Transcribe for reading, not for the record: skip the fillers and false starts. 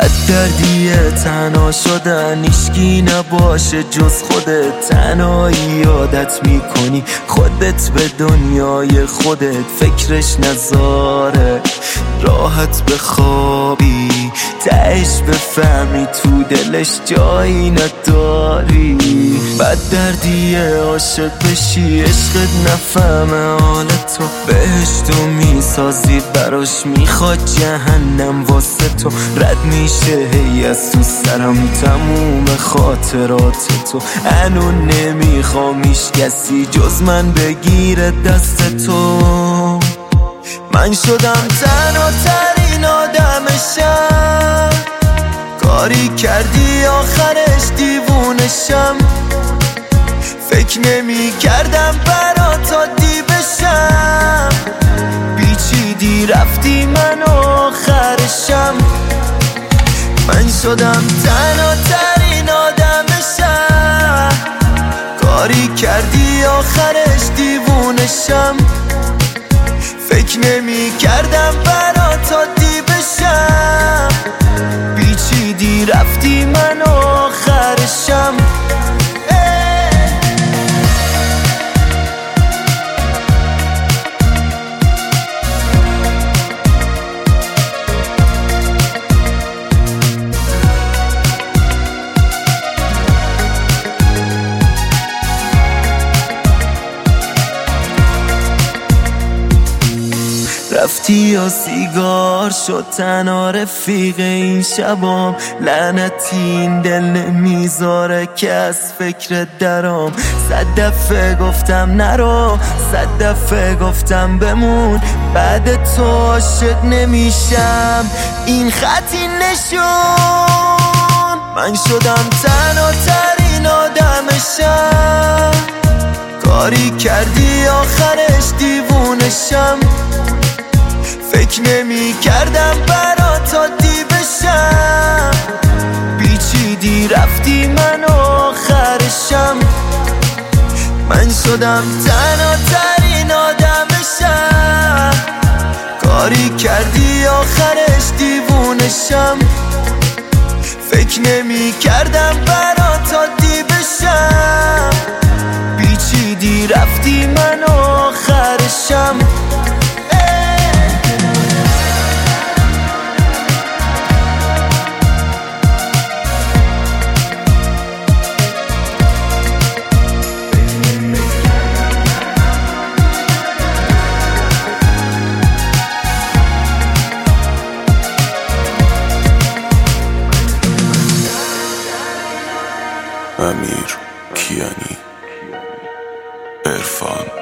بد دردیه تنها شدن، هیچکی نباشه جز خودت. تنهایی یادت میکنی خودت به دنیای خودت، فکرش نذاره راحت بخوابی، تهش بفهمی تو دلش جایی نداری. بد دردیه عاشق بشی عشقت نفهمه حالتو، بهشتو میسازی براش میخواد جهنم واسه تو. رد میشه هی از تو سرم تموم خاطرات تو، انو نمیخوام هیچ کسی جز من بگیره دست تو. من شدم تنها ترین آدم شهر، کاری کردی آخرش دیوونشم. فکر نمی کردم برات عادی بشم، پیچیدی رفتی من آخرشم. من شدم تنها ترین آدم شهر، کاری کردی آخرش دیوونشم. فکر نمی کردم برات عادی بشم، پیچیدی رفتی من آخرشم. رفتی یا سیگار شد تنها رفیق این شبام، لعنتی این دل نمیذاره که از فکر درام. 100 دفعه گفتم نرو، 100 دفعه گفتم بمون، بعد تو عاشق نمیشم این خطی نشون. من شدم تنها ترین آدم شهر، کاری کردی آخرش دیوونشم. فکر نمی کردم برات عادی بشم، پیچیدی رفتی من آخرشم. من شدم تنها ترین آدم شهر، کاری کردی آخرش دیوونشم. فکر نمی کردم برات عادی بشم، پیچیدی رفتی من آخرشم. امیر کیانی، عرفان.